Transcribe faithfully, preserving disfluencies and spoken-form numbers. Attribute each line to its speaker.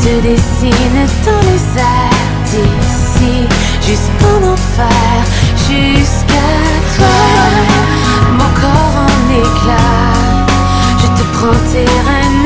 Speaker 1: te dessine dans les airs d'ici jusqu'en enfer, jusqu'à toi. Mon corps en éclats, je te prends tes rênes